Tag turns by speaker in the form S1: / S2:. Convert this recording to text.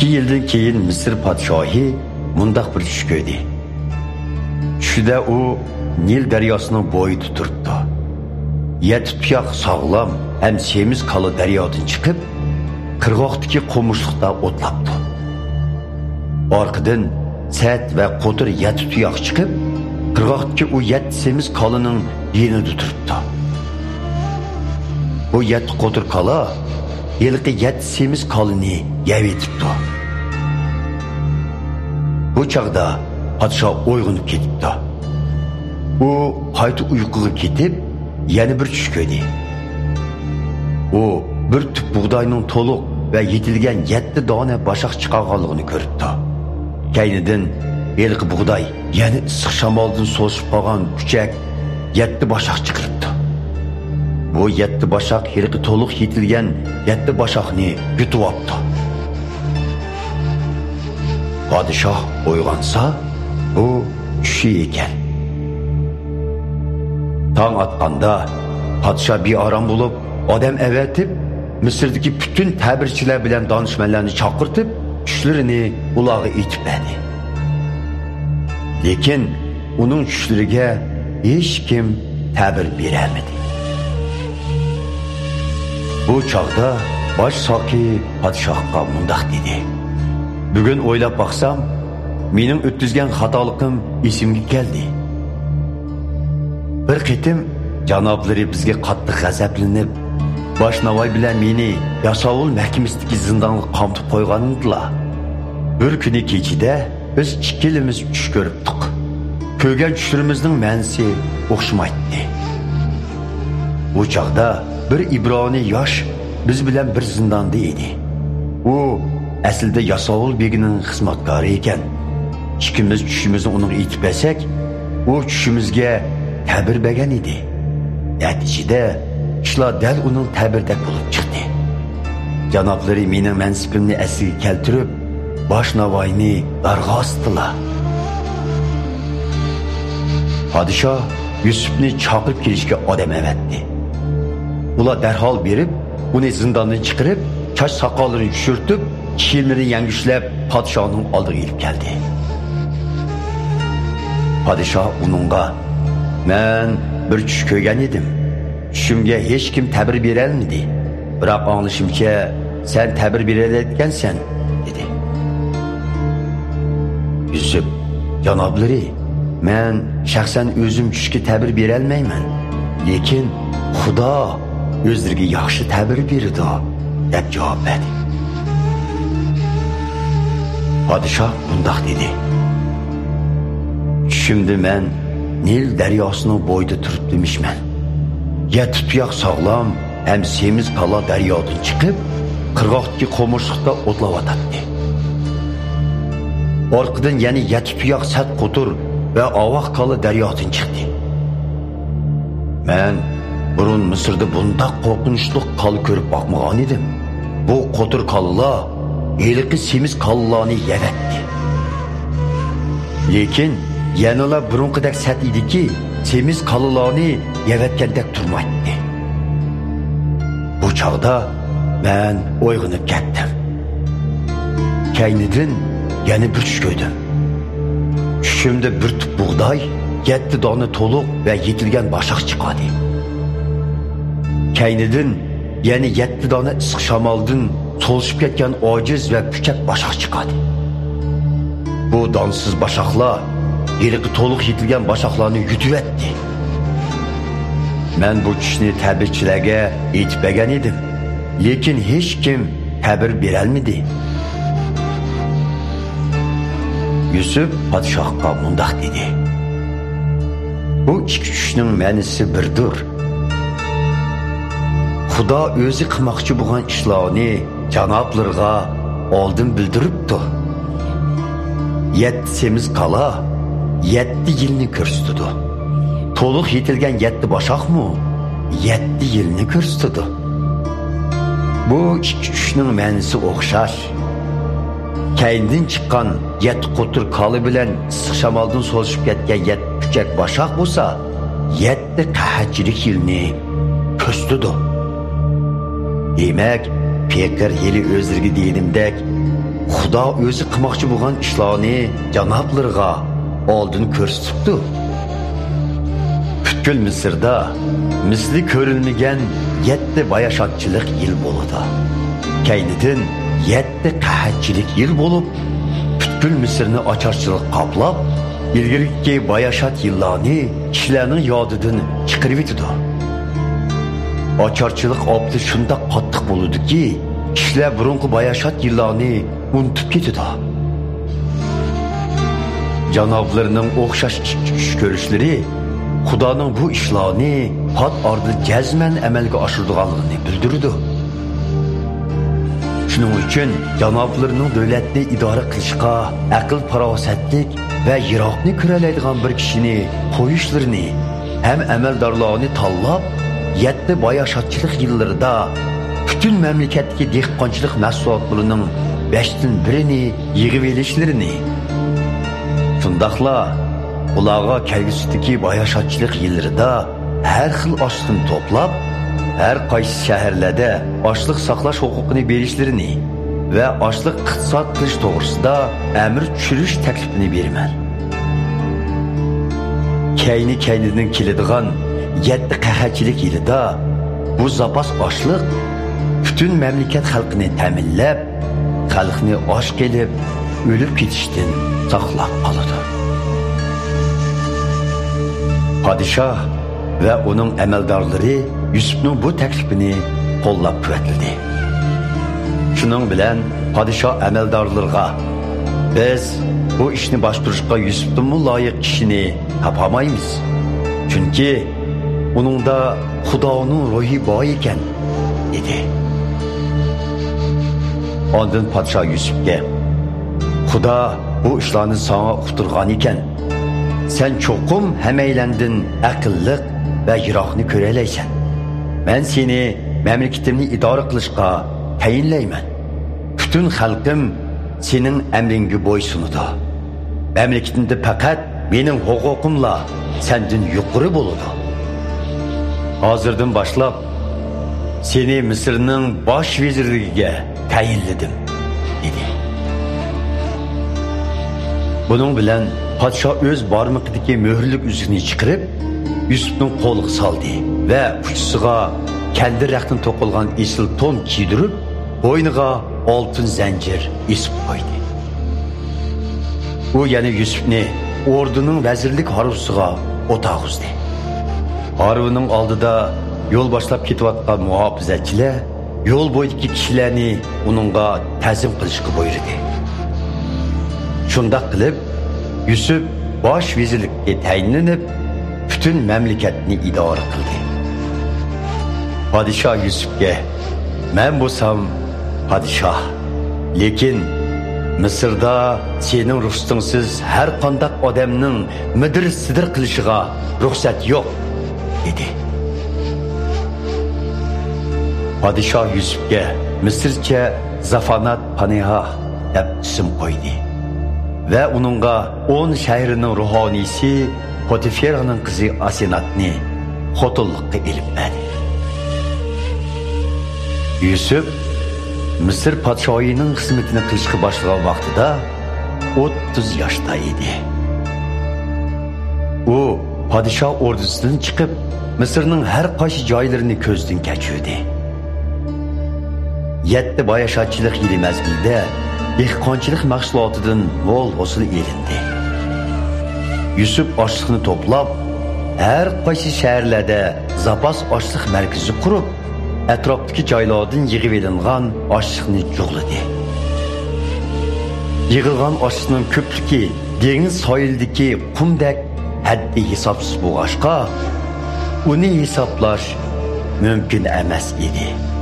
S1: 2 yildan keyin Misr podshohi mundaq bir tush ko'rdi. Tushida u Nil daryosining bo'yida turibdi. 7 tuyoq sog'lom ham semiz qala daryodan chiqib, qirg'oqdagi qo'mishliqda o'tlabdi. Orqadan sat va qo'tir 7 tuyoq chiqib, qirg'oqdagi u 7 semiz qalaning yenida turibdi. Bu 7 qo'tir qala yilqi 7 semiz qalani yeb etibdi. Bu chaqda podsho uyg'onib ketibdi. U qayta uyquga ketib, yana bir tush ko'rdi. U bir tüp buğdayning to'liq va yetilgan 7 dona bashaq chiqarganligini ko'ribdi. Kaynidan yilqi buğday yana issiq shamoldan so'sib qolgan kuchak 7 bashaq chiqiribdi. Bu 7 bashaq yilqi to'liq yetilgan 7 bashaqni yutib olibdi. Podshoh uyg'onsa, bu tushi ekan. Tong atqanda podshoh beorom bo'lib, odam avatib, Misrdagi bütün ta'birchilar bilan donishmandlarni chaqirtib, tushlarini ularga aytib berdi. Lekin uning tushlariga hech kim ta'bir berolmadi. Bu chaqda bosh soqi podshohga mundaq dedi: "Bugun o'ylab baqsam, mening o'tkazgan xatoliqim esimga keldi. Bir qitim janoblari bizga qattiq g'azablanib, Boshnovoy bilan meni Yasovul mahkamasidagi zindonga qamtib qo'ygandilar. Bir kuni kechida biz ikkilimiz tush ko'ribdik. Ko'rgan tushlarimizning ma'nosi o'xshamaydi. Bu chaqda bir ibroniy yosh biz bilan bir zindonda edi. U aslida Yasovul begining xizmatkori ekan. Ikkimiz tushimizni uning aytib bersak, u tushimizga ta'bir bergan edi. Natijada ishlar dal uning ta'birdek bo'lib chiqdi. Janoblari mening mansibimni asliga keltirib, Boshnovoyni darg'a ostdilar. Podshoh Yusufni chaqirib kelishga odam avatdi. Ular darhol berib, uni zindondan chiqarib, choch soqollarini tushirtib, kiyimlarini yangushlab podshohning oldiga elib keldi. Podshoh uningga: "Men bir tush ko'rgan edim. Tushimga hech kim ta'bir berolmadi. Biroq anglashimcha, sen ta'bir berayotgansan" dedi. Yusuf: "Janoblari, men shaxsan o'zim tushga ta'bir berolmayman. Lekin Xudo o'zlariga yaxshi ta'bir berdi" deb javob berdi. Podshoh bundoq dedi: "Tushimda men Nil daryosining bo'yida turibdimishman. 7 tuyoq sog'lom ham semiz qala daryodan chiqib, qirg'oqdagi qo'mishliqda o'tlayotdi. Orqadan yana 7 tuyoq sat qo'tur va ovoq qala daryodan chiqdi. Men burun Misrda bundoq qo'rqinchli qala ko'rib boqmagan edim. Bu qo'tur qalalar yilqi semiz qalalarni yaratdi. Lekin yanala burunqidek sat ediki, semiz qalalarni yaratgandek turmaydi. Bu chog'da men uyg'onib ketdim. Kaynidan yana bir tush ko'rdim. Tushimda bir tup buğday, 7 dona to'liq va yetilgan bashaq chiqadi. Kaynidan yana 7 dona issiq shamoldan so'lishib ketgan ojiz va puchak bashaq chiqadi. Bu donsiz bashaqlar yilqi to'liq yetilgan bashaqlarni yutib etdi. Men bu tushni ta'birchilarga aytib bergan edim, lekin hech kim ta'bir berolmadi. Yusuf podshohga mundaq dedi: "Bu ikki tushning ma'nosi birdir. Xudo o'zi qilmoqchi bo'lgan ishlarni janoblarga oldin bildiribdi. 7 semiz qala 7 yilni ko'rsatdi. To'liq yetilgan 7 bashaqmi 7 yilni ko'rsatdi. Bu ikki tushning ma'nosi o'xshash. Kayndan chiqqan 7 qo'tir qala bilan issiq shamoldan so'lishib ketgan 7 puchak bashaq bo'lsa, 7 qahatchilik yilni ko'rsatdi. Demak, Pekar yili o'zlariga deyilimdek, Xudo o'zi qilmoqchi bo'lgan ishlarni janoblarga oldin ko'rsatibdi. Butkul Misrda misli ko'rilmagan 7 bayashatchilik yil bo'ladi. Kaynidan 7 qahatchilik yil bo'lib, butkul Misrni ocharchilik qoplab, ilgirki bayashat yillarni kishilarning yodidan chiqarib etdi. Ocharchilik opti shunda qattiq bo'ldi-ki, kishilar burunqi bayashat yillarni unutib ketdi. Janoblarning o'xshash ish ko'rishlari Xudoning bu ishlarni pat ordi jazman amalga oshiradiganligini bildirdi. Shuning uchun janoblarning davlatni idora qilishga aql farosatlik va yiroqni ko'ralaydigan bir kishini qo'yishlarini ham amaldorlarni tanlab 7 bayashatchilik yillarida butun mamlakatdagi dehqonchilik mahsulotlarining 5dan birini yig'ib olishlarini, shundaqla ularga kelgusidagi bayashatchilik yillarida har xil oshliqni to'plab, har qaysi shaharlarda oshliq saqlash huquqini berishlarini va oshliq iqtisod qilish to'g'risida amr tushirish taklifini beraman. Kaynidan keladigan 7 qahatchilik yilida bu zapas oshliq butun mamlakat xalqini ta'minlab, xalqni osh kelib, o'lib ketishdan saqlab qoladi. Padişah ve onun əməldarları Yusuf'un bu təklifini qollab qüvvətledi. Şunun bilen padişah əməldarlarına biz bu işini başquruşqa Yusuf'un mu layık kişini tapamayız. Çünkü onun da Xudoning ruhi bor ekan dedi. Ondan padişah Yusuf'ga Xudo bu işlarni sana uqtirgan ekan. Sen çokum hemeylendin akıllık ve yiroqni ko'ralaysan. Ben seni memleketimni idora qilishga tayinlayman. Bütün xalqim senin emringi bo'ysunudi. Memleketimde fakat benim huquqimla senden yuqori bo'ladi. Hozirdan boshlab seni Misrning bosh vezirligiga tayinladim dedi. Bunun bilen Padişah öz barmağındaki mühürlük üzüğünü çıkarıp Yusuf'un qo'liga saldı ve uçsuğa kendi raqtin to'qilgan esil ton kiydirib, boyniga oltin zanjir esib qo'ydi. U yana Yusufni orduning vazirlik harusiga o'tag'izdi. Haruning oldida yo'l boshlab ketayotgan muhofizatchilar yo'l bo'yidagi kishilarni uningga ta'zim qilishga buyurdi. Shundoq qilib Yusuf bosh vezirlikka tayinlanib, bütün memleketni idora qildi. Padişah Yusufga: "Men bo'lsam padişah, lekin Misrda sening ruxsatingsiz har qanday odamning midir-sidir qilishiga ruxsat yo'q" dedi. Padişah Yusufga Misrcha Zafanat Panihah deb ism qo'ydi. Ve onunla 10 şehirinin ruhanisi Potifera'nın kızı Asenatni xotulluqqa elib berdi. Yusuf Mısır podshohining xizmatini qilishga boshlagan vaqtida 30 yoshda edi. U podshoh ordusidan chiqib, Misrning har qaysi joylarini ko'zdan kechirdi. 7 bayashatchilik yili mezgilda dehqonchilik mahsulotidan mo'l hosil elindi. Yusuf oshliqni to'plab, har qaysi shaharlarda zapas oshliq markazi qurib, atrofdagi joylardan yig'ib olingan oshliqni jug'ladi. Yig'ilgan oshliqning ko'pligi dengiz soyildagi qumdek haddi hisobsiz bo'lg'ashqa, uni hisoblash mumkin emas edi.